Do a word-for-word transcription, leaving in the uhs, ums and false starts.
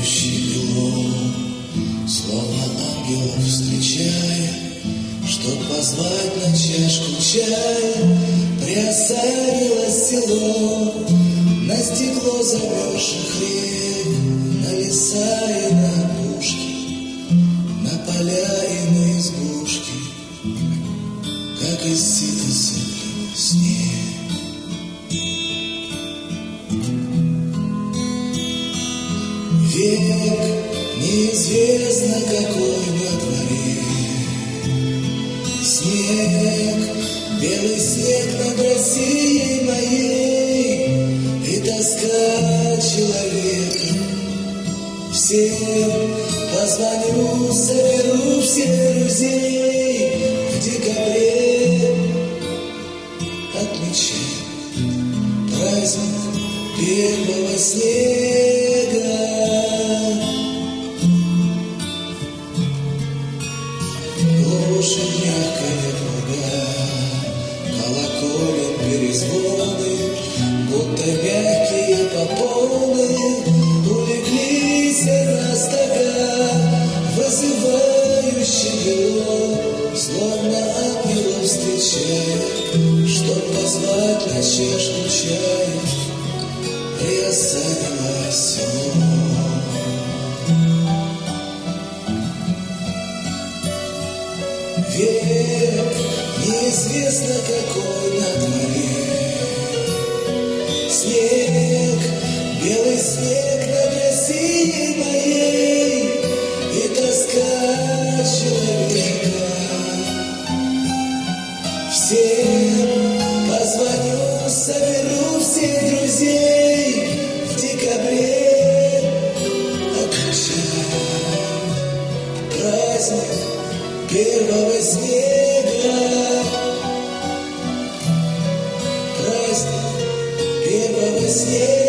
сияющий бело, словно ангелов встречая, чтоб позвать на чашку чая, приосанилось село на стекло замерзших рек, на леса и на опушки, на поля и на избушки, как из сита сыплет снег. Век неизвестно какой на дворе, снег, белый снег над Россией моей, и тоска человека. Всем позвоню, соберу всех друзей в декабре, отмечаем праздник первого снега. Глушит мягкая плуга, колоколен перезвоны, будто мягкие попоны улеглись на стога, вызывающий бело, словно ангелов встречая, чтоб позвать на чашку чая, приосанилось село. Век неизвестно какой на дворе, снег, белый снег над Россией моей, и тоска человека. Всем позвоню, соберу всех друзей в декабре, отмечаем праздник первого снега, праздник первого снега.